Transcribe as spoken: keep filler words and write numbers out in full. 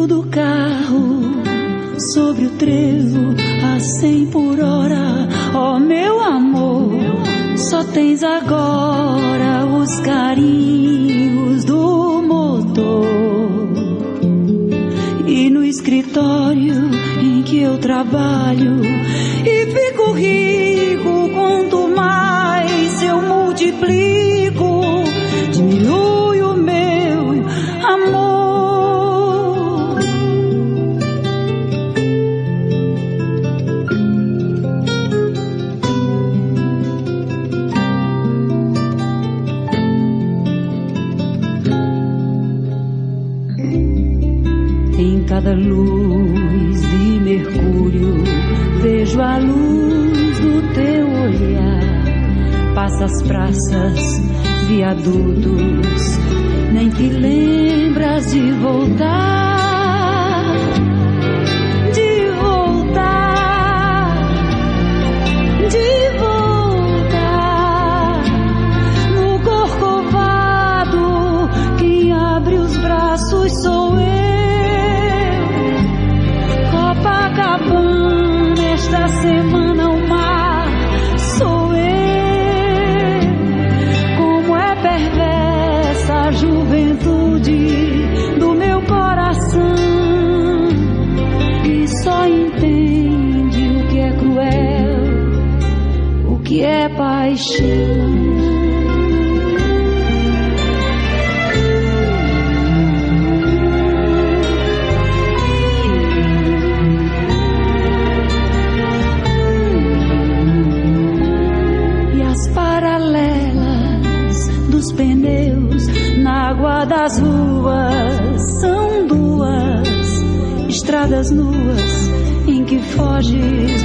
do carro, sobre o trevo a cem por hora. Oh, meu amor, só tens agora os carinhos do motor. E no escritório em que eu trabalho e fico rico, quanto mais eu multiplico, diminui o meu amor. Em cada luz de Mercúrio vejo a luz do teu olhar. Passa as praças, viadutos, nem te lembras de voltar, de voltar, de voltar. No Corcovado, quem abre os braços sou eu. Copacabana, esta semana o mar sou eu. Como é perversa a juventude do meu coração, e só entende o que é cruel, o que é paixão. Pneus na água das ruas são duas estradas nuas em que foges